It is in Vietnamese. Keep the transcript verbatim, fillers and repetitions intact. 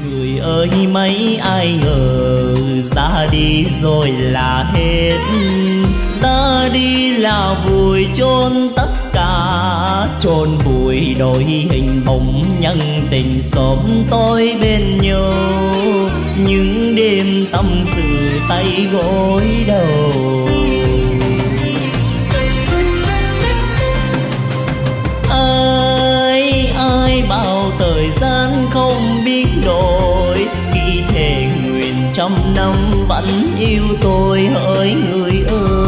Người ơi mấy ai ngờ ra đi rồi là hết, ra đi là vùi chôn tất cả, chôn vùi đôi hình bóng nhân tình xóm tôi bên nhau, những đêm tâm sự tay gối đầu. Ai ai bao thời gian không biết đổi, khi thề nguyện trăm năm vẫn yêu tôi hỡi người ơi.